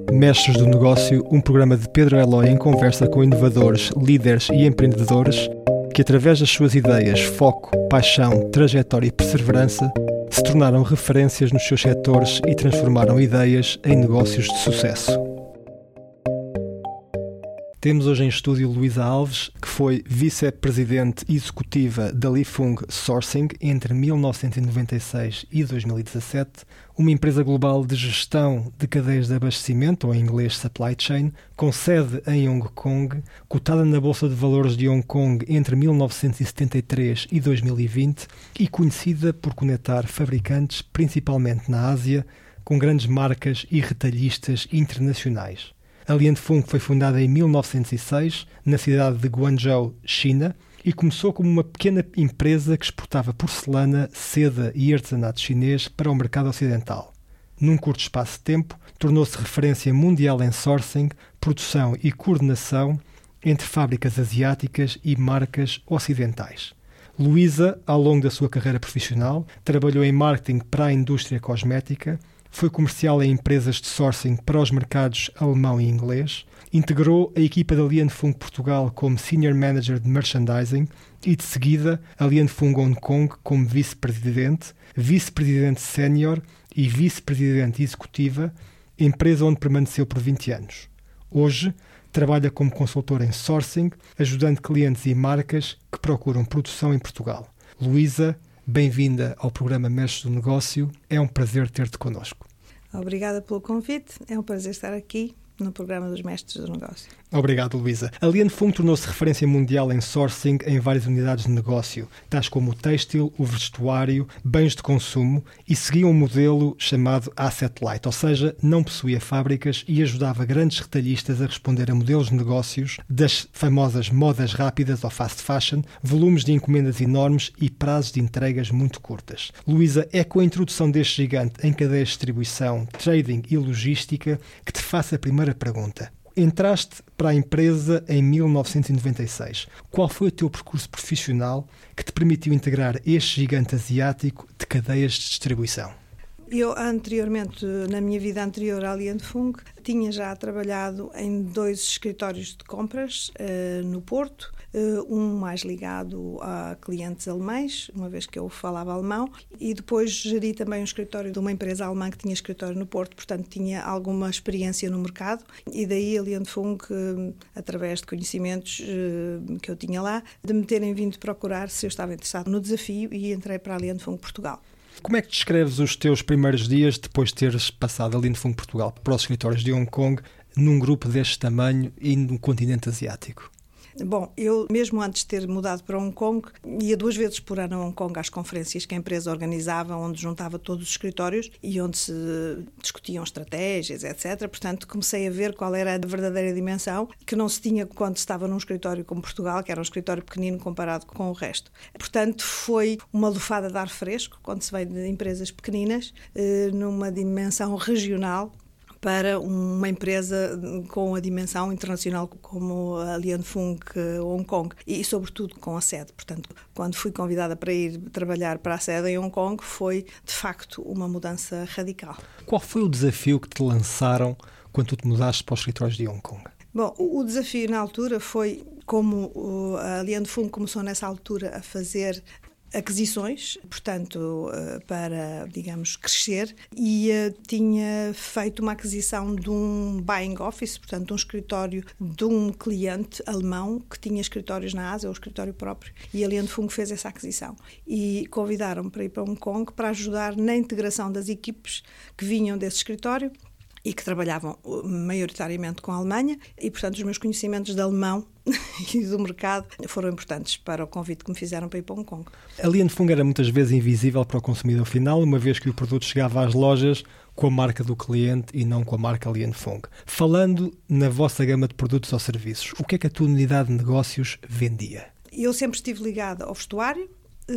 Mestres do Negócio, um programa de Pedro Eloy em conversa com inovadores, líderes e empreendedores que, através das suas ideias, foco, paixão, trajetória e perseverança, se tornaram referências nos seus setores e transformaram ideias em negócios de sucesso. Temos hoje em estúdio Luísa Alves, que foi vice-presidente executiva da Lifung Sourcing entre 1996 e 2017, uma empresa global de gestão de cadeias de abastecimento, ou em inglês supply chain, com sede em Hong Kong, cotada na Bolsa de Valores de Hong Kong entre 1973 e 2020 e conhecida por conectar fabricantes, principalmente na Ásia, com grandes marcas e retalhistas internacionais. A Lifung foi fundada em 1906, na cidade de Guangzhou, China, e começou como uma pequena empresa que exportava porcelana, seda e artesanato chinês para o mercado ocidental. Num curto espaço de tempo, tornou-se referência mundial em sourcing, produção e coordenação entre fábricas asiáticas e marcas ocidentais. Luísa, ao longo da sua carreira profissional, trabalhou em marketing para a indústria cosmética, foi comercial em empresas de sourcing para os mercados alemão e inglês, integrou a equipa da Lifung Portugal como Senior Manager de Merchandising e, de seguida, a Lifung Hong Kong como Vice-Presidente, Vice-Presidente Sénior e Vice-Presidente Executiva, empresa onde permaneceu por 20 anos. Hoje, trabalha como consultor em sourcing, ajudando clientes e marcas que procuram produção em Portugal. Luísa, bem-vinda ao programa Mestres do Negócio. É um prazer ter-te connosco. Obrigada pelo convite. É um prazer estar aqui no programa dos Mestres do Negócio. Obrigado, Luísa. A Lifung tornou-se referência mundial em sourcing em várias unidades de negócio, tais como o têxtil, o vestuário, bens de consumo, e seguia um modelo chamado Asset Light, ou seja, não possuía fábricas e ajudava grandes retalhistas a responder a modelos de negócios das famosas modas rápidas ou fast fashion, volumes de encomendas enormes e prazos de entregas muito curtas. Luísa, é com a introdução deste gigante em cadeias de distribuição, trading e logística que te faço a primeira pergunta. Entraste para a empresa em 1996. Qual foi o teu percurso profissional que te permitiu integrar este gigante asiático de cadeias de distribuição? Eu, anteriormente, na minha vida anterior à Lifung, tinha já trabalhado em 2 escritórios de compras no Porto, um mais ligado a clientes alemães, uma vez que eu falava alemão, e depois geri também um escritório de uma empresa alemã que tinha escritório no Porto, portanto tinha alguma experiência no mercado, e daí a Lifung, através de conhecimentos que eu tinha lá, de me terem vindo procurar se eu estava interessado no desafio, e entrei para a Lifung Portugal. Como é que descreves os teus primeiros dias depois de teres passado a Lifung Portugal para os escritórios de Hong Kong num grupo deste tamanho e no continente asiático? Bom, eu mesmo antes de ter mudado para Hong Kong, ia 2 vezes por ano a Hong Kong às conferências que a empresa organizava, onde juntava todos os escritórios e onde se discutiam estratégias, etc. Portanto, comecei a ver qual era a verdadeira dimensão que não se tinha quando estava num escritório como Portugal, que era um escritório pequenino comparado com o resto. Portanto, foi uma lufada de ar fresco, quando se vem de empresas pequeninas, numa dimensão regional, para uma empresa com a dimensão internacional como a Lifung Hong Kong e, sobretudo, com a sede. Portanto, quando fui convidada para ir trabalhar para a sede em Hong Kong, foi, de facto, uma mudança radical. Qual foi o desafio que te lançaram quando tu te mudaste para os escritórios de Hong Kong? Bom, o desafio na altura foi, como a Lifung começou nessa altura a fazer aquisições, portanto, para, digamos, crescer, e tinha feito uma aquisição de um buying office, portanto, um escritório de um cliente alemão que tinha escritórios na Ásia, ou escritório próprio, e a Lifung fez essa aquisição. E convidaram-me para ir para Hong Kong para ajudar na integração das equipes que vinham desse escritório e que trabalhavam maioritariamente com a Alemanha, e, portanto, os meus conhecimentos de alemão e do mercado foram importantes para o convite que me fizeram para ir para Hong Kong. A Lifung era muitas vezes invisível para o consumidor final, uma vez que o produto chegava às lojas com a marca do cliente e não com a marca Lifung. Falando na vossa gama de produtos ou serviços, o que é que a tua unidade de negócios vendia? Eu sempre estive ligada ao vestuário,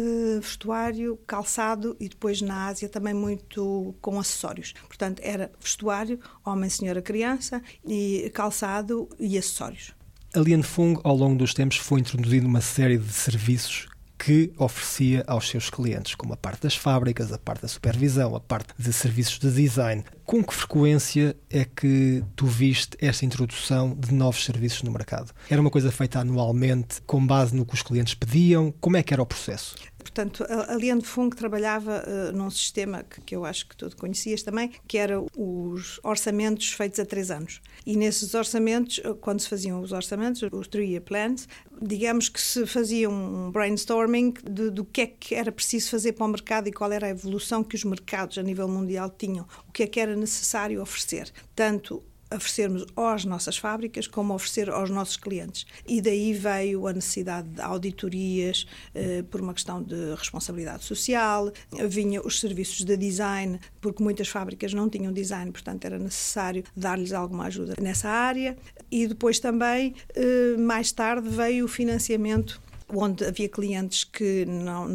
calçado e depois na Ásia também muito com acessórios. Portanto, era vestuário, homem, senhora, criança, e calçado e acessórios. A Lifung, ao longo dos tempos, foi introduzindo uma série de serviços que oferecia aos seus clientes, como a parte das fábricas, a parte da supervisão, a parte de serviços de design. Com que frequência é que tu viste esta introdução de novos serviços no mercado? Era uma coisa feita anualmente, com base no que os clientes pediam? Como é que era o processo? Portanto, a Lian Fung trabalhava num sistema que eu acho que tu conhecias também, que era os orçamentos feitos a 3 anos. E nesses orçamentos, quando se faziam os orçamentos, os 3-year plans, digamos que se fazia um brainstorming do que é que era preciso fazer para o mercado e qual era a evolução que os mercados a nível mundial tinham, o que é que era necessário oferecer, tanto oferecermos às nossas fábricas como oferecer aos nossos clientes. E daí veio a necessidade de auditorias por uma questão de responsabilidade social, vinha os serviços de design, porque muitas fábricas não tinham design, portanto era necessário dar-lhes alguma ajuda nessa área. E depois também, mais tarde, veio o financiamento, onde havia clientes que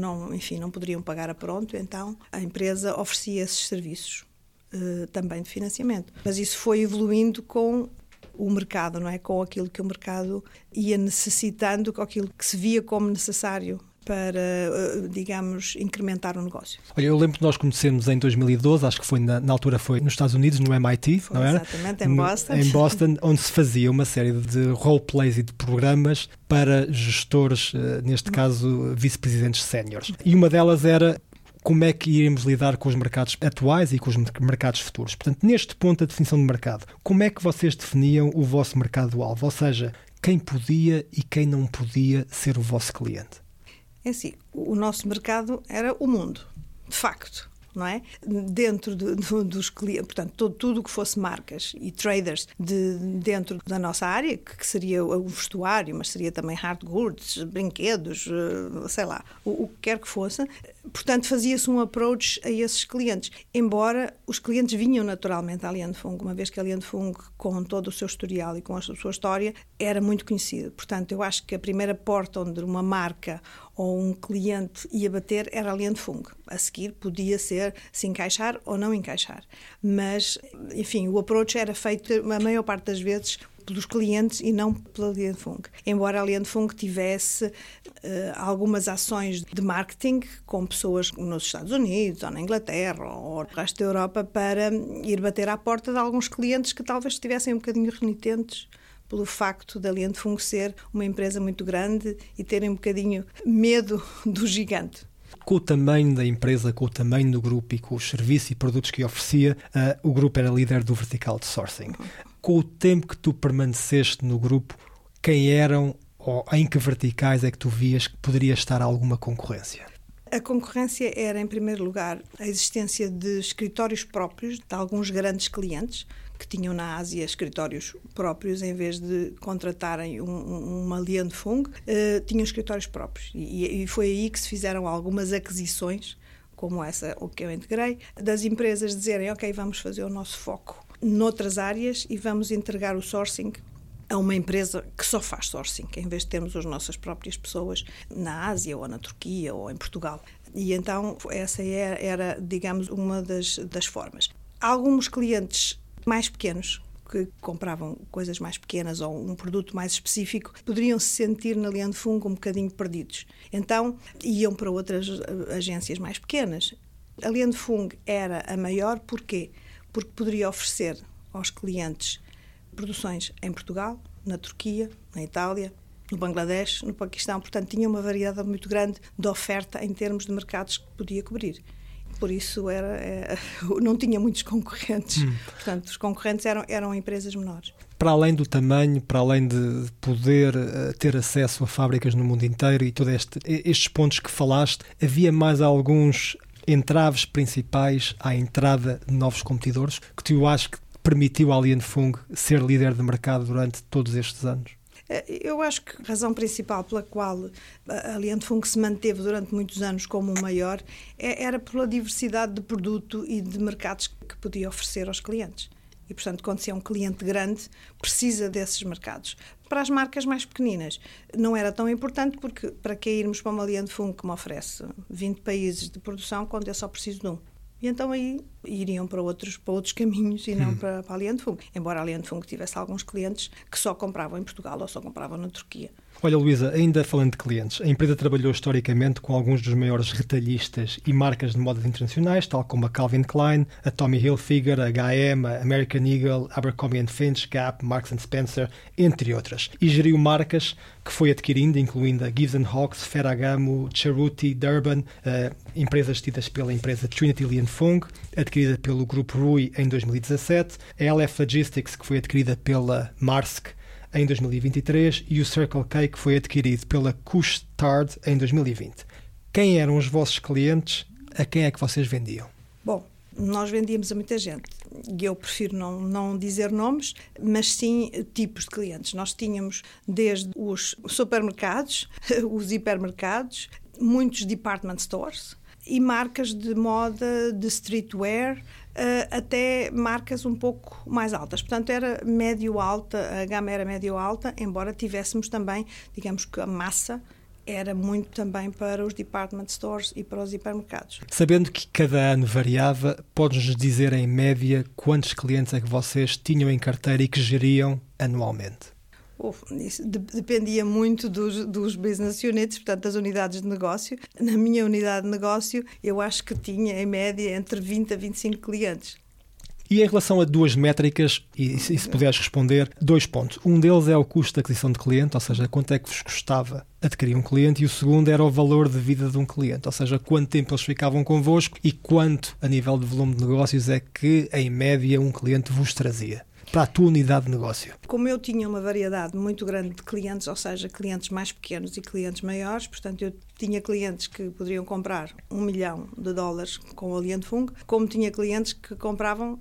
não poderiam pagar a pronto, então a empresa oferecia esses serviços. Também de financiamento. Mas isso foi evoluindo com o mercado, não é? Com aquilo que o mercado ia necessitando, com aquilo que se via como necessário para, digamos, incrementar o negócio. Olha, eu lembro que nós conhecemos em 2012, acho que foi na altura foi nos Estados Unidos, no MIT, foi, não era? Exatamente, em Boston. Em Boston, onde se fazia uma série de roleplays e de programas para gestores, neste caso, vice-presidentes séniores. E uma delas era como é que iremos lidar com os mercados atuais e com os mercados futuros. Portanto, neste ponto da definição de mercado, como é que vocês definiam o vosso mercado-alvo? Ou seja, quem podia e quem não podia ser o vosso cliente? É assim, o nosso mercado era o mundo, de facto. Não é? Dentro dos clientes, portanto, tudo o que fosse marcas e traders dentro da nossa área, que seria o vestuário, mas seria também hard goods, brinquedos, sei lá, o que quer que fosse. Portanto, fazia-se um approach a esses clientes, embora os clientes vinham naturalmente à Lian Fung, uma vez que a Lian Fung, com todo o seu historial e com a sua história, era muito conhecida. Portanto, eu acho que a primeira porta onde uma marca ou um cliente ia bater era a Lian Fung. A seguir podia ser se encaixar ou não encaixar. Mas, enfim, o approach era feito a maior parte das vezes pelos clientes e não pela Lian Fung. Embora a Lian Fung tivesse algumas ações de marketing com pessoas nos Estados Unidos ou na Inglaterra ou no resto da Europa para ir bater à porta de alguns clientes que talvez estivessem um bocadinho renitentes pelo facto da Lian Fung ser uma empresa muito grande e terem um bocadinho medo do gigante. Com o tamanho da empresa, com o tamanho do grupo e com os serviços e produtos que oferecia, o grupo era líder do vertical de sourcing. Com o tempo que tu permaneceste no grupo, quem eram ou em que verticais é que tu vias que poderia estar alguma concorrência? A concorrência era, em primeiro lugar, a existência de escritórios próprios de alguns grandes clientes que tinham na Ásia escritórios próprios, em vez de contratarem uma Lian Fung, tinham escritórios próprios. E foi aí que se fizeram algumas aquisições, como essa o que eu integrei, das empresas dizerem, ok, vamos fazer o nosso foco noutras áreas e vamos entregar o sourcing a uma empresa que só faz sourcing, em vez de termos as nossas próprias pessoas na Ásia ou na Turquia ou em Portugal. E então essa era digamos, uma das formas. Alguns clientes mais pequenos, que compravam coisas mais pequenas ou um produto mais específico, poderiam se sentir na Lian Fung um bocadinho perdidos. Então, iam para outras agências mais pequenas. A Lian Fung era a maior, porquê? Porque poderia oferecer aos clientes produções em Portugal, na Turquia, na Itália, no Bangladesh, no Paquistão. Portanto, tinha uma variedade muito grande de oferta em termos de mercados que podia cobrir. Por isso não tinha muitos concorrentes. Portanto, os concorrentes eram empresas menores. Para além do tamanho, para além de poder ter acesso a fábricas no mundo inteiro e todos estes pontos que falaste, havia mais alguns entraves principais à entrada de novos competidores que tu achas que permitiu à Lian Fung ser líder de mercado durante todos estes anos? Eu acho que a razão principal pela qual a Lian Fung se manteve durante muitos anos como o maior era pela diversidade de produto e de mercados que podia oferecer aos clientes. E, portanto, quando se é um cliente grande, precisa desses mercados. Para as marcas mais pequeninas, não era tão importante, porque para que irmos para uma Lian Fung que me oferece 20 países de produção, quando eu só preciso de um? E então aí iriam para outros caminhos e não para a Lian Fung. Embora a Lian Fung tivesse alguns clientes que só compravam em Portugal ou só compravam na Turquia. Olha, Luísa, ainda falando de clientes, a empresa trabalhou historicamente com alguns dos maiores retalhistas e marcas de modas internacionais, tal como a Calvin Klein, a Tommy Hilfiger, a H&M, a American Eagle, Abercrombie & Fitch, Gap, Marks & Spencer, entre outras. E geriu marcas que foi adquirindo, incluindo a Gibbs & Hawkes, Ferragamo, Cerruti, Durban, empresas tidas pela empresa Trinity Li & Fung, adquirida pelo grupo Rui em 2017, a LF Logistics, que foi adquirida pela Maersk em 2023, e o Circle K, que foi adquirido pela Couche-Tard em 2020. Quem eram os vossos clientes? A quem é que vocês vendiam? Bom, nós vendíamos a muita gente. E eu prefiro não dizer nomes, mas sim tipos de clientes. Nós tínhamos desde os supermercados, os hipermercados, muitos department stores e marcas de moda, de streetwear, até marcas um pouco mais altas. Portanto, era médio-alta, a gama era médio-alta, embora tivéssemos também, digamos que a massa era muito também para os department stores e para os hipermercados. Sabendo que cada ano variava, podes-nos dizer em média quantos clientes é que vocês tinham em carteira e que geriam anualmente? Isso dependia muito dos business units, portanto, das unidades de negócio. Na minha unidade de negócio, eu acho que tinha, em média, entre 20 a 25 clientes. E em relação a duas métricas, e se puderes responder, 2 pontos. Um deles é o custo de aquisição de cliente, ou seja, quanto é que vos custava adquirir um cliente, e o segundo era o valor de vida de um cliente, ou seja, quanto tempo eles ficavam convosco e quanto, a nível de volume de negócios, é que, em média, um cliente vos trazia para a tua unidade de negócio. Como eu tinha uma variedade muito grande de clientes, ou seja, clientes mais pequenos e clientes maiores, portanto eu tinha clientes que poderiam comprar $1 milhão com o Li & Fung, como tinha clientes que compravam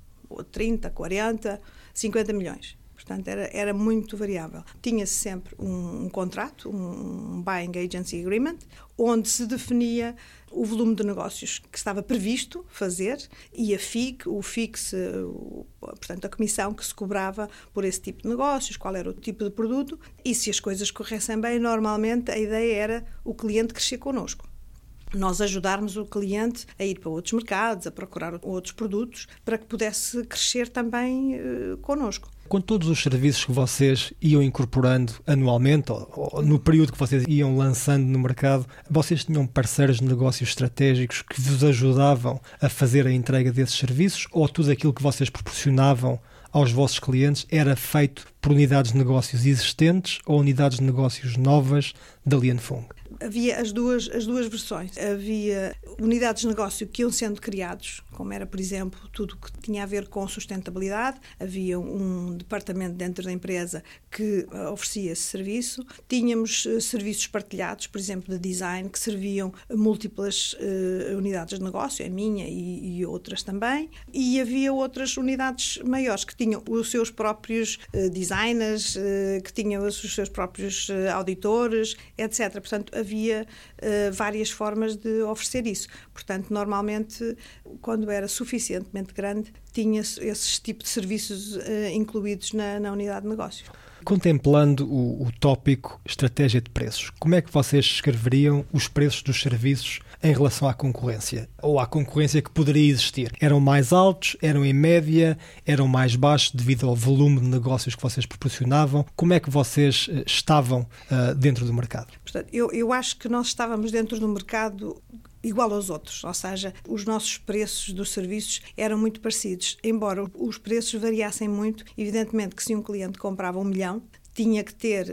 30, 40, 50 milhões. Portanto, era muito variável. Tinha-se sempre um contrato, um Buying Agency Agreement, onde se definia o volume de negócios que estava previsto fazer e a FIC, o fixe, portanto, a comissão que se cobrava por esse tipo de negócios, qual era o tipo de produto, e se as coisas corressem bem, normalmente a ideia era o cliente crescer connosco. Nós ajudarmos o cliente a ir para outros mercados, a procurar outros produtos, para que pudesse crescer também connosco. Com todos os serviços que vocês iam incorporando anualmente, ou no período que vocês iam lançando no mercado, vocês tinham parceiros de negócios estratégicos que vos ajudavam a fazer a entrega desses serviços, ou tudo aquilo que vocês proporcionavam aos vossos clientes era feito por unidades de negócios existentes ou unidades de negócios novas da Li & Fung? Havia as duas versões. Havia unidades de negócio que iam sendo criados, como era, por exemplo, tudo que tinha a ver com sustentabilidade. Havia um departamento dentro da empresa que oferecia esse serviço. Tínhamos serviços partilhados, por exemplo, de design, que serviam a múltiplas unidades de negócio, a minha e outras também. E havia outras unidades maiores que tinham os seus próprios designers, que tinham os seus próprios auditores, etc. Portanto, havia várias formas de oferecer isso. Portanto, normalmente, quando era suficientemente grande, tinha esses tipos de serviços incluídos na unidade de negócio. Contemplando o tópico estratégia de preços, como é que vocês escreveriam os preços dos serviços em relação à concorrência? Ou à concorrência que poderia existir? Eram mais altos? Eram em média? Eram mais baixos devido ao volume de negócios que vocês proporcionavam? Como é que vocês estavam dentro do mercado? Portanto, eu acho que nós estávamos dentro do mercado igual aos outros, ou seja, os nossos preços dos serviços eram muito parecidos, embora os preços variassem muito. Evidentemente que se um cliente comprava 1 milhão, tinha que ter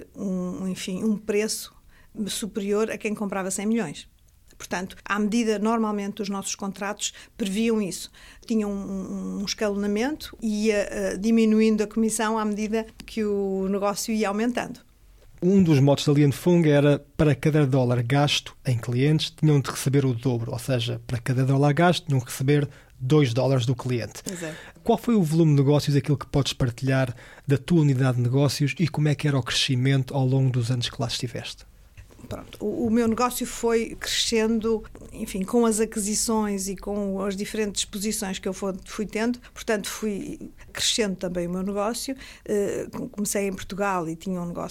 um preço superior a quem comprava 100 milhões. Portanto, à medida, normalmente, os nossos contratos previam isso. Tinham um escalonamento e ia diminuindo a comissão à medida que o negócio ia aumentando. Um dos motos da Li & Fung era, para cada dólar gasto em clientes, tinham de receber o dobro, ou seja, para cada dólar gasto, tinham de receber $2 do cliente. Exato. Qual foi o volume de negócios, aquilo que podes partilhar da tua unidade de negócios, e como é que era o crescimento ao longo dos anos que lá estiveste? Pronto, o meu negócio foi crescendo, enfim, com as aquisições e com as diferentes posições que eu fui tendo. Portanto, fui crescendo também o meu negócio. Comecei em Portugal e tinha um negócio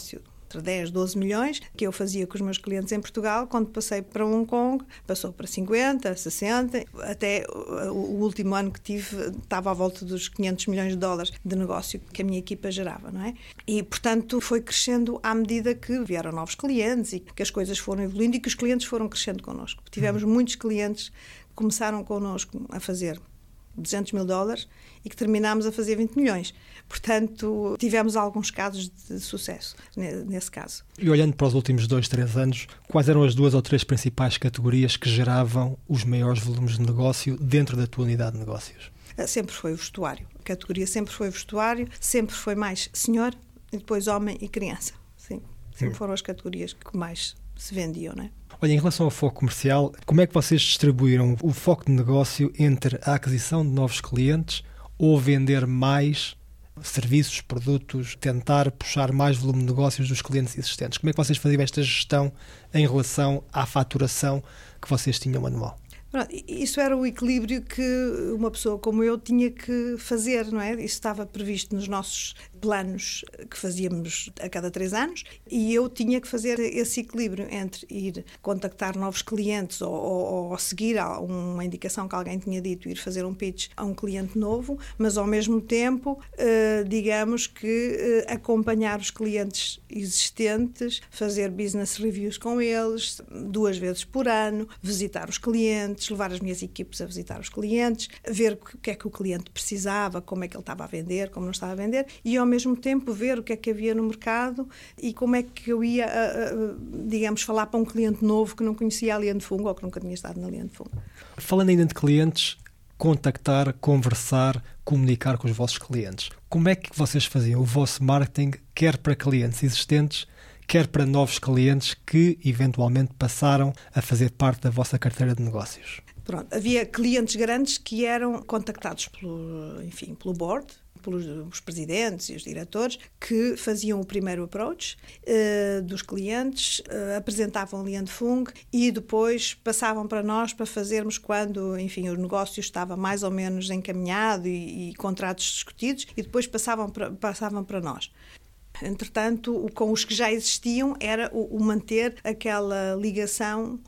entre 10, 12 milhões, que eu fazia com os meus clientes em Portugal. Quando passei para Hong Kong, passou para 50, 60, até o último ano que tive, estava à volta dos 500 milhões de dólares de negócio que a minha equipa gerava, não é? E, portanto, foi crescendo à medida que vieram novos clientes e que as coisas foram evoluindo e que os clientes foram crescendo connosco. Tivemos muitos clientes que começaram connosco a fazer 200 mil dólares e que terminámos a fazer 20 milhões. Portanto, tivemos alguns casos de sucesso nesse caso. E olhando para os últimos 2, 3 anos, quais eram as 2 ou 3 principais categorias que geravam os maiores volumes de negócio dentro da tua unidade de negócios? Sempre foi o vestuário. A categoria sempre foi o vestuário, sempre foi mais senhor e depois homem e criança. Sim, sempre foram as categorias que mais se vendiam, não é? Olha, em relação ao foco comercial, como é que vocês distribuíram o foco de negócio entre a aquisição de novos clientes ou vender mais serviços, produtos, tentar puxar mais volume de negócios dos clientes existentes? Como é que vocês faziam esta gestão em relação à faturação que vocês tinham anual? Isso era o equilíbrio que uma pessoa como eu tinha que fazer, não é? Isso estava previsto nos nossos planos que fazíamos a cada 3 anos e eu tinha que fazer esse equilíbrio entre ir contactar novos clientes ou seguir uma indicação que alguém tinha dito, ir fazer um pitch a um cliente novo, mas ao mesmo tempo, digamos que acompanhar os clientes existentes, fazer business reviews com eles 2 vezes por ano, visitar os clientes, levar as minhas equipes a visitar os clientes, ver o que é que o cliente precisava, como é que ele estava a vender, como não estava a vender, e ao mesmo tempo ver o que é que havia no mercado e como é que eu ia, digamos, falar para um cliente novo que não conhecia a linha de fungo ou que nunca tinha estado na linha de fungo. Falando ainda de clientes, contactar, conversar, comunicar com os vossos clientes. Como é que vocês faziam o vosso marketing, quer para clientes existentes, quer para novos clientes que eventualmente passaram a fazer parte da vossa carteira de negócios? Pronto, havia clientes grandes que eram contactados pelo board, pelos presidentes e os diretores, que faziam o primeiro approach dos clientes, apresentavam a linha de fungo e depois passavam para nós para fazermos quando, enfim, o negócio estava mais ou menos encaminhado e contratos discutidos, e depois passavam para nós. Entretanto, com os que já existiam, era o manter aquela ligação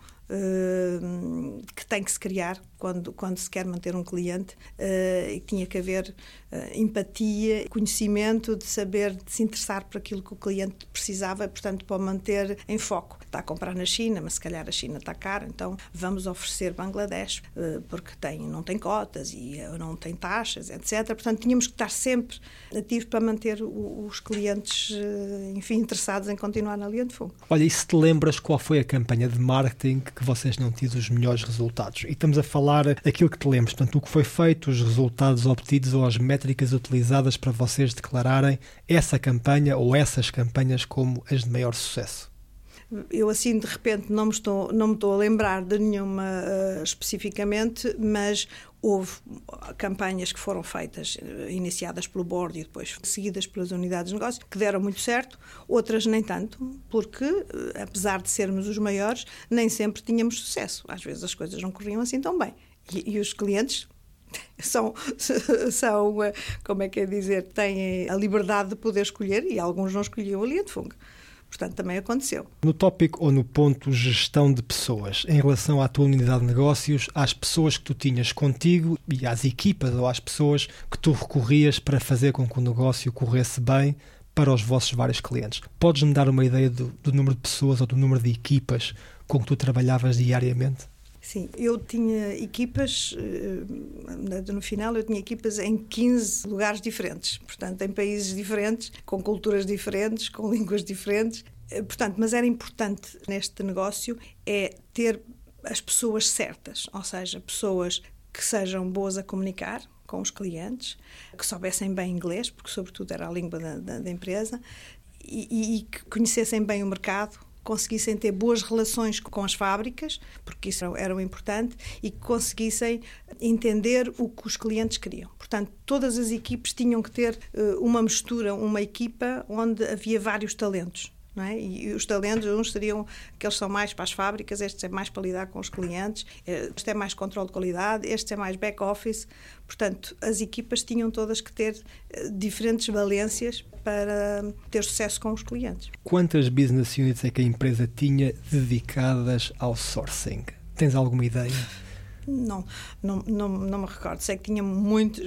que tem que se criar quando se quer manter um cliente, e tinha que haver empatia, conhecimento, de saber, de se interessar por aquilo que o cliente precisava, portanto, para o manter em foco. Está a comprar na China, mas se calhar a China está cara, então vamos oferecer Bangladesh, porque não tem cotas e não tem taxas, etc. Portanto, tínhamos que estar sempre ativos para manter os clientes, enfim, interessados em continuar na linha de fundo. Olha, e se te lembras qual foi a campanha de marketing que vocês não tiveram os melhores resultados? E estamos a falar aquilo que te lembres, portanto, o que foi feito, os resultados obtidos ou as métricas utilizadas para vocês declararem essa campanha ou essas campanhas como as de maior sucesso. Eu, assim, de repente, não me estou a lembrar de nenhuma especificamente, mas houve campanhas que foram feitas, iniciadas pelo board e depois seguidas pelas unidades de negócio, que deram muito certo, outras nem tanto, porque, apesar de sermos os maiores, nem sempre tínhamos sucesso. Às vezes as coisas não corriam assim tão bem. E os clientes são, como é que é dizer, têm a liberdade de poder escolher, e alguns não escolhiam a linha de fungo. Portanto, também aconteceu. No tópico ou no ponto gestão de pessoas, em relação à tua unidade de negócios, às pessoas que tu tinhas contigo e às equipas ou às pessoas que tu recorrias para fazer com que o negócio corresse bem para os vossos vários clientes. Podes-me dar uma ideia do número de pessoas ou do número de equipas com que tu trabalhavas diariamente? Sim, eu tinha equipas, no final eu tinha equipas em 15 lugares diferentes, portanto em países diferentes, com culturas diferentes, com línguas diferentes, portanto, mas era importante neste negócio ter as pessoas certas, ou seja, pessoas que sejam boas a comunicar com os clientes, que soubessem bem inglês, porque sobretudo era a língua da empresa, e que conhecessem bem o mercado, conseguissem ter boas relações com as fábricas, porque isso era importante, e que conseguissem entender o que os clientes queriam. Portanto, todas as equipes tinham que ter uma mistura, uma equipa onde havia vários talentos, não é? E os talentos, uns seriam aqueles que são mais para as fábricas, estes é mais para lidar com os clientes, este é mais controle de qualidade, este é mais back-office. Portanto, as equipas tinham todas que ter diferentes valências para ter sucesso com os clientes. Quantas business units é que a empresa tinha dedicadas ao sourcing? Tens alguma ideia? Não me recordo. Sei que tinha muitas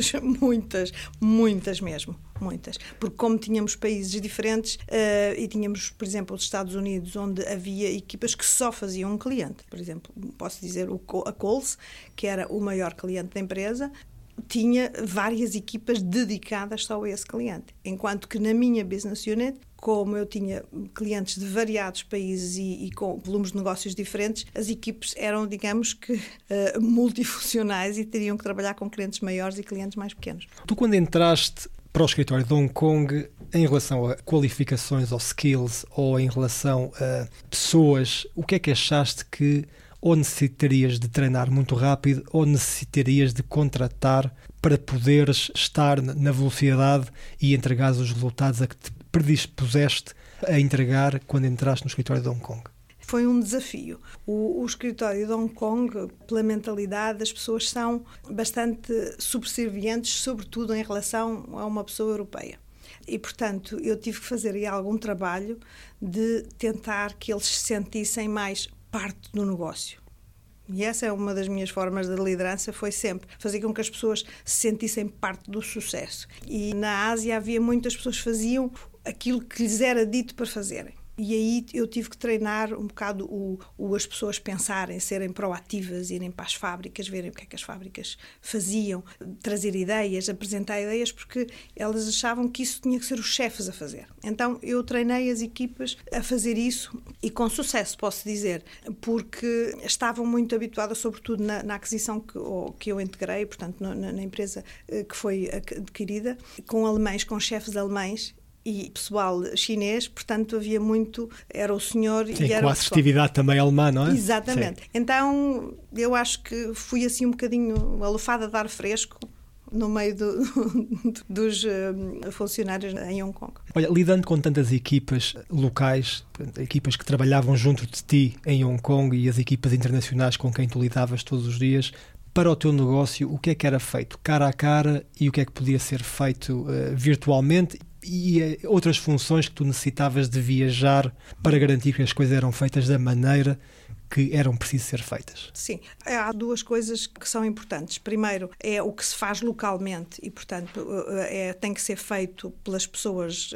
mesmo. Muitas. Porque como tínhamos países diferentes e tínhamos, por exemplo, os Estados Unidos, onde havia equipas que só faziam um cliente. Por exemplo, posso dizer a Coles, que era o maior cliente da empresa, tinha várias equipas dedicadas só a esse cliente. Enquanto que na minha business unit, como eu tinha clientes de variados países e com volumes de negócios diferentes, as equipes eram, digamos que, multifuncionais e teriam que trabalhar com clientes maiores e clientes mais pequenos. Tu, quando entraste para o escritório de Hong Kong, em relação a qualificações ou skills ou em relação a pessoas, o que é que achaste que ou necessitarias de treinar muito rápido ou necessitarias de contratar para poderes estar na velocidade e entregar os resultados a que te predispuseste a entregar quando entraste no escritório de Hong Kong? Foi um desafio. O escritório de Hong Kong, pela mentalidade, as pessoas são bastante subservientes, sobretudo em relação a uma pessoa europeia. E, portanto, eu tive que fazer aí algum trabalho de tentar que eles se sentissem mais parte do negócio. E essa é uma das minhas formas de liderança, foi sempre fazer com que as pessoas se sentissem parte do sucesso. E na Ásia havia muitas pessoas que faziam aquilo que lhes era dito para fazerem. E aí eu tive que treinar um bocado as pessoas pensarem, serem proativas, irem para as fábricas, verem o que é que as fábricas faziam, trazer ideias, apresentar ideias, porque elas achavam que isso tinha que ser os chefes a fazer. Então eu treinei as equipas a fazer isso e com sucesso, posso dizer, porque estavam muito habituadas, sobretudo na aquisição que eu integrei, portanto na empresa que foi adquirida, com alemães, com chefes alemães, e pessoal chinês, portanto havia muito, era o senhor sim, e era com a assertividade também alemã, não é? Exatamente. Sim. Então eu acho que fui assim um bocadinho alofada de ar fresco no meio dos funcionários em Hong Kong. Olha, lidando com tantas equipas locais, equipas que trabalhavam junto de ti em Hong Kong e as equipas internacionais com quem tu lidavas todos os dias, para o teu negócio, o que é que era feito cara a cara e o que é que podia ser feito virtualmente? E outras funções que tu necessitavas de viajar para garantir que as coisas eram feitas da maneira que eram precisas ser feitas? Sim, há duas coisas que são importantes. Primeiro, é o que se faz localmente e, portanto, tem que ser feito pelas pessoas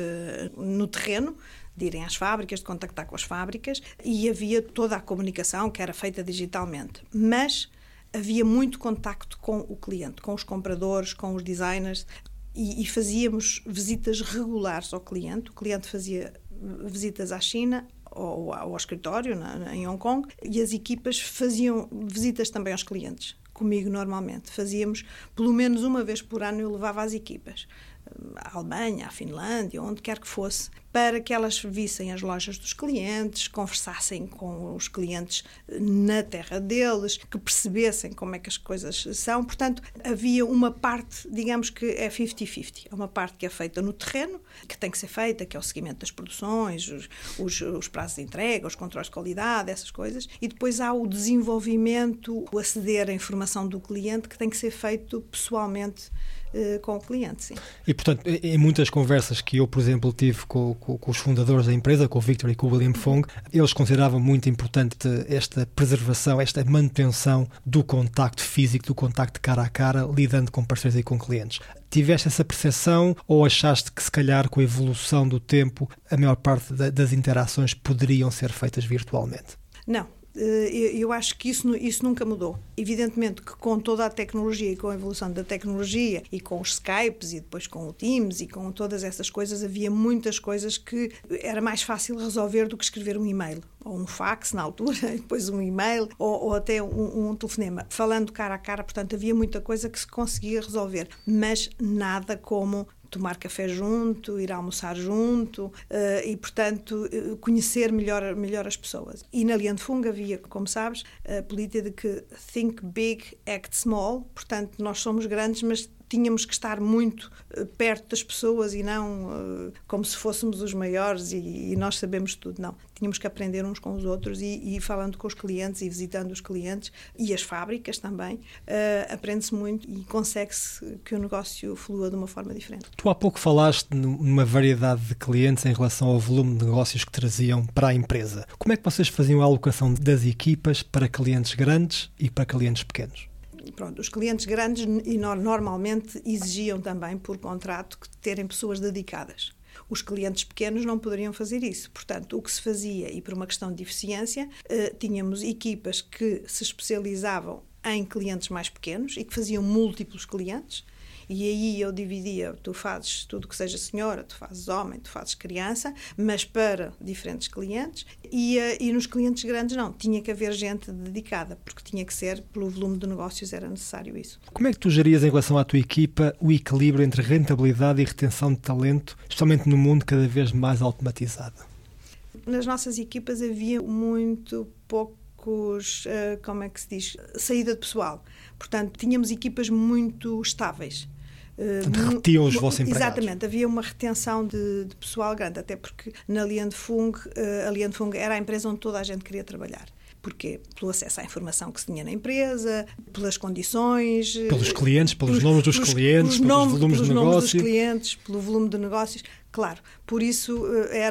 no terreno, de irem às fábricas, de contactar com as fábricas, e havia toda a comunicação que era feita digitalmente. Mas havia muito contacto com o cliente, com os compradores, com os designers, e fazíamos visitas regulares ao cliente. O cliente fazia visitas à China ou ao escritório em Hong Kong e as equipas faziam visitas também aos clientes. Comigo, normalmente. Fazíamos, pelo menos uma vez por ano, eu levava as equipas à Alemanha, à Finlândia, onde quer que fosse, para que elas vissem as lojas dos clientes, conversassem com os clientes na terra deles, que percebessem como é que as coisas são. Portanto, havia uma parte, digamos que é 50-50. É uma parte que é feita no terreno, que tem que ser feita, que é o seguimento das produções, os prazos de entrega, os controles de qualidade, essas coisas. E depois há o desenvolvimento, o aceder à informação do cliente, que tem que ser feito pessoalmente com o cliente, sim. E, portanto, em muitas conversas que eu, por exemplo, tive com os fundadores da empresa, com o Victor e com o William Fong, eles consideravam muito importante esta preservação, esta manutenção do contacto físico, do contacto cara a cara, lidando com parceiros e com clientes. Tiveste essa percepção ou achaste que, se calhar, com a evolução do tempo, a maior parte das interações poderiam ser feitas virtualmente? Não. Eu acho que isso nunca mudou. Evidentemente que com toda a tecnologia e com a evolução da tecnologia e com os Skypes e depois com o Teams e com todas essas coisas, havia muitas coisas que era mais fácil resolver do que escrever um e-mail. Ou um fax na altura, e depois um e-mail ou até um telefonema. Falando cara a cara, portanto, havia muita coisa que se conseguia resolver, mas nada como tomar café junto, ir almoçar junto e, portanto, conhecer melhor as pessoas. E na Lian Fung havia, como sabes, a política de que think big, act small. Portanto, nós somos grandes, mas tínhamos que estar muito perto das pessoas e não como se fôssemos os maiores e nós sabemos tudo. Não, tínhamos que aprender uns com os outros e falando com os clientes e visitando os clientes e as fábricas também, aprende-se muito e consegue-se que o negócio flua de uma forma diferente. Tu há pouco falaste numa variedade de clientes em relação ao volume de negócios que traziam para a empresa. Como é que vocês faziam a alocação das equipas para clientes grandes e para clientes pequenos? Pronto, os clientes grandes normalmente exigiam também por contrato que terem pessoas dedicadas. Os clientes pequenos não poderiam fazer isso. Portanto, o que se fazia, e por uma questão de eficiência, tínhamos equipas que se especializavam em clientes mais pequenos e que faziam múltiplos clientes. E aí eu dividia, tu fazes tudo que seja senhora, tu fazes homem, tu fazes criança, mas para diferentes clientes. E nos clientes grandes não, tinha que haver gente dedicada, porque tinha que ser, pelo volume de negócios era necessário isso. Como é que tu gerias em relação à tua equipa o equilíbrio entre rentabilidade e retenção de talento, especialmente no mundo cada vez mais automatizado? Nas nossas equipas havia muito poucos, como é que se diz, saída de pessoal. Portanto, tínhamos equipas muito estáveis. Portanto, retiam os vossos empregados. Exatamente, havia uma retenção de pessoal grande, até porque na Lian de Fung, a Lian de Fung era a empresa onde toda a gente queria trabalhar. Porquê? Pelo acesso à informação que se tinha na empresa, pelas condições... Pelos clientes, pelos nomes dos clientes, pelos volumes de negócio. Dos clientes, pelo volume de negócios. Claro, por isso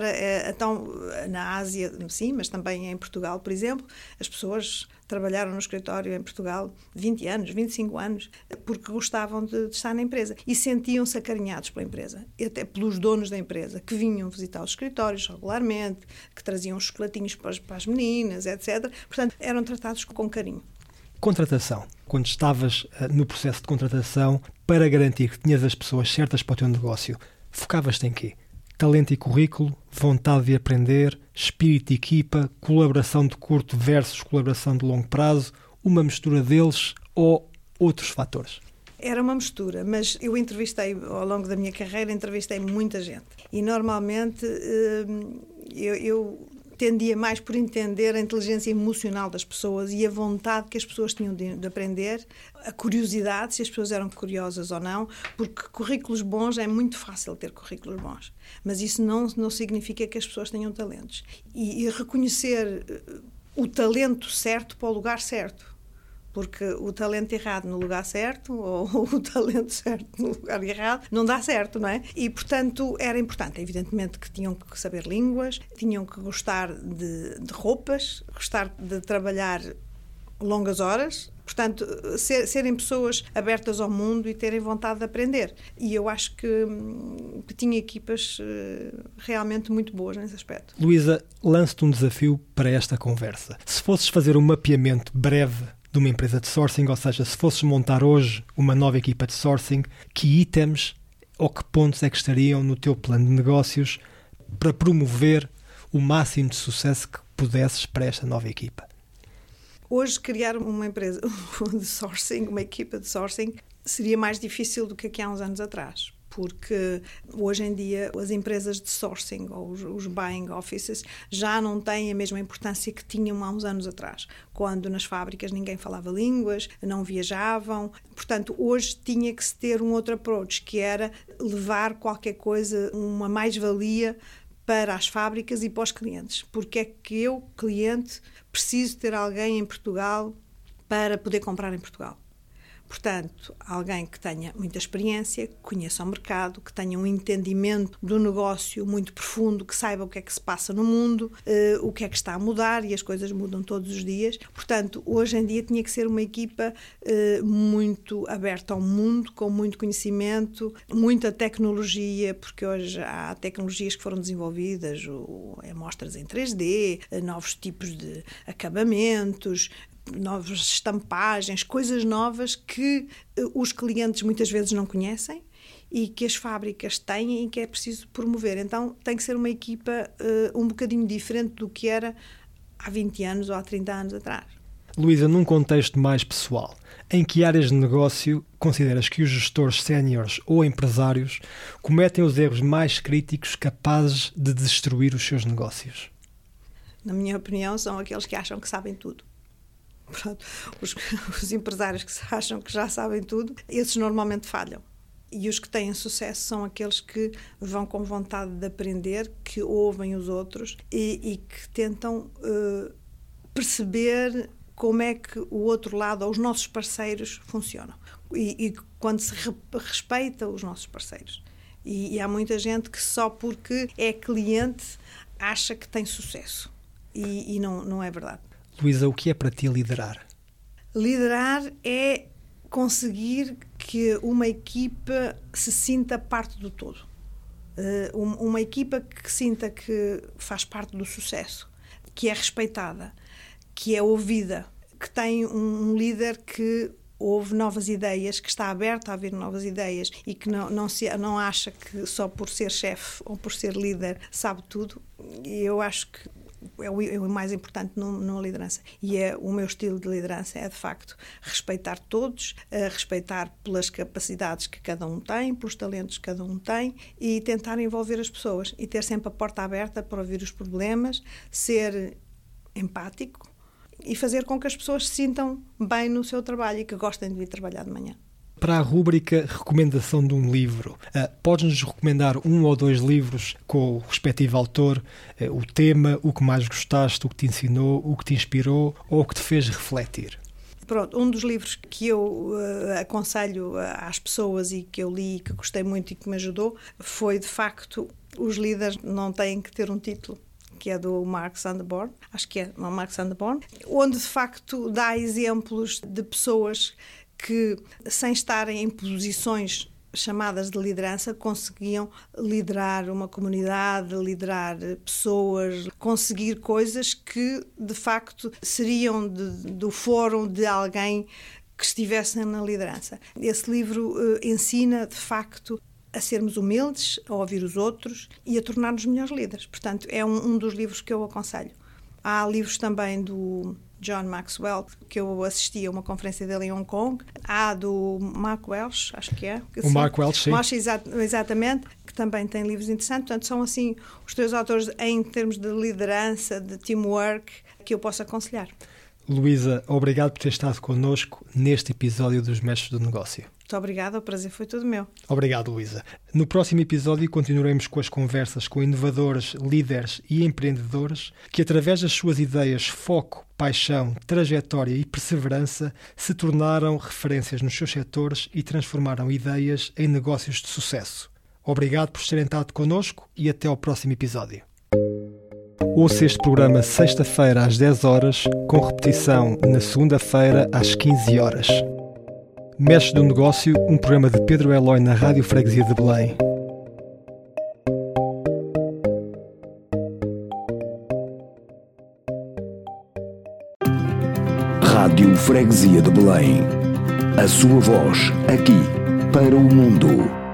então, na Ásia, sim, mas também em Portugal, por exemplo, as pessoas trabalharam no escritório em Portugal 20 anos, 25 anos, porque gostavam de estar na empresa e sentiam-se acarinhados pela empresa, e até pelos donos da empresa, que vinham visitar os escritórios regularmente, que traziam chocolatinhos para as meninas, etc. Portanto, eram tratados com carinho. Contratação. Quando estavas no processo de contratação, para garantir que tinhas as pessoas certas para o teu negócio, focavas-te em quê? Talento e currículo, vontade de aprender, espírito de equipa, colaboração de curto versus colaboração de longo prazo, uma mistura deles ou outros fatores? Era uma mistura, mas eu entrevistei, ao longo da minha carreira, entrevistei muita gente. E normalmente eu tendia mais por entender a inteligência emocional das pessoas e a vontade que as pessoas tinham de aprender, a curiosidade, se as pessoas eram curiosas ou não, porque currículos bons, é muito fácil ter currículos bons, mas isso não significa que as pessoas tenham talentos. E reconhecer o talento certo para o lugar certo. Porque o talento errado no lugar certo ou o talento certo no lugar errado não dá certo, não é? E, portanto, era importante. Evidentemente que tinham que saber línguas, tinham que gostar de roupas, gostar de trabalhar longas horas. Portanto, serem pessoas abertas ao mundo e terem vontade de aprender. E eu acho que tinha equipas realmente muito boas nesse aspecto. Luísa, lanço-te um desafio para esta conversa. Se fosses fazer um mapeamento breve de uma empresa de sourcing, ou seja, se fosses montar hoje uma nova equipa de sourcing, que itens ou que pontos é que estariam no teu plano de negócios para promover o máximo de sucesso que pudesses para esta nova equipa? Hoje, criar uma empresa de sourcing, uma equipa de sourcing, seria mais difícil do que aqui há uns anos atrás. Porque hoje em dia as empresas de sourcing ou os buying offices já não têm a mesma importância que tinham há uns anos atrás, quando nas fábricas ninguém falava línguas, não viajavam. Portanto, hoje tinha que se ter um outro approach, que era levar qualquer coisa, uma mais-valia para as fábricas e para os clientes. Porque é que eu, cliente, preciso ter alguém em Portugal para poder comprar em Portugal? Portanto, alguém que tenha muita experiência, que conheça o mercado, que tenha um entendimento do negócio muito profundo, que saiba o que é que se passa no mundo, o que é que está a mudar, e as coisas mudam todos os dias. Portanto, hoje em dia tinha que ser uma equipa muito aberta ao mundo, com muito conhecimento, muita tecnologia, porque hoje há tecnologias que foram desenvolvidas, amostras em 3D, novos tipos de acabamentos, novas estampagens, coisas novas que os clientes muitas vezes não conhecem e que as fábricas têm e que é preciso promover. Então tem que ser uma equipa um bocadinho diferente do que era há 20 anos ou há 30 anos atrás. Luísa, num contexto mais pessoal, em que áreas de negócio consideras que os gestores séniores ou empresários cometem os erros mais críticos capazes de destruir os seus negócios? Na minha opinião, são aqueles que acham que sabem tudo. Pronto, os empresários que acham que já sabem tudo, esses normalmente falham. E os que têm sucesso são aqueles que vão com vontade de aprender, que ouvem os outros e que tentam perceber como é que o outro lado, ou os nossos parceiros, funcionam. E quando se respeita os nossos parceiros. E há muita gente que só porque é cliente acha que tem sucesso. E não é verdade. Luísa, o que é para ti liderar? Liderar é conseguir que uma equipa se sinta parte do todo. Uma equipa que sinta que faz parte do sucesso, que é respeitada, que é ouvida, que tem um líder que ouve novas ideias, que está aberto a ouvir novas ideias e que não acha que só por ser chefe ou por ser líder sabe tudo. E eu acho que é o mais importante numa liderança. E o meu estilo de liderança é, de facto, respeitar todos, respeitar pelas capacidades que cada um tem, pelos talentos que cada um tem e tentar envolver as pessoas e ter sempre a porta aberta para ouvir os problemas, ser empático e fazer com que as pessoas se sintam bem no seu trabalho e que gostem de vir trabalhar de manhã. Para a rúbrica recomendação de um livro, podes-nos recomendar 1 ou 2 livros com o respectivo autor, o tema, o que mais gostaste, o que te ensinou, o que te inspirou ou o que te fez refletir? Pronto, um dos livros que eu aconselho às pessoas e que eu li e que gostei muito e que me ajudou foi, de facto, Os Líderes Não Têm que Ter um Título, que é do Mark Sandeborn, acho que é Mark Sandeborn, onde, de facto, dá exemplos de pessoas que, sem estarem em posições chamadas de liderança, conseguiam liderar uma comunidade, liderar pessoas, conseguir coisas que, de facto, seriam do fórum de alguém que estivesse na liderança. Esse livro ensina, de facto, a sermos humildes, a ouvir os outros e a tornar-nos melhores líderes. Portanto, é um dos livros que eu aconselho. Há livros também do John Maxwell, que eu assisti a uma conferência dele em Hong Kong. Há do Mark Welch, acho que é. O Mark Welch, sim. Exatamente, que também tem livros interessantes. Portanto, são assim os 3 autores em termos de liderança, de teamwork, que eu posso aconselhar. Luísa, obrigado por ter estado connosco neste episódio dos Mestres do Negócio. Muito obrigada, o prazer foi todo meu. Obrigado, Luísa. No próximo episódio continuaremos com as conversas com inovadores, líderes e empreendedores que, através das suas ideias, foco, paixão, trajetória e perseverança, se tornaram referências nos seus setores e transformaram ideias em negócios de sucesso. Obrigado por terem estado connosco e até ao próximo episódio. Ouça este programa sexta-feira às 10 horas, com repetição na segunda-feira às 15 horas. Mestres do Negócio, um programa de Pedro Eloy na Rádio Freguesia de Belém. Rádio Freguesia de Belém. A sua voz, aqui, para o mundo.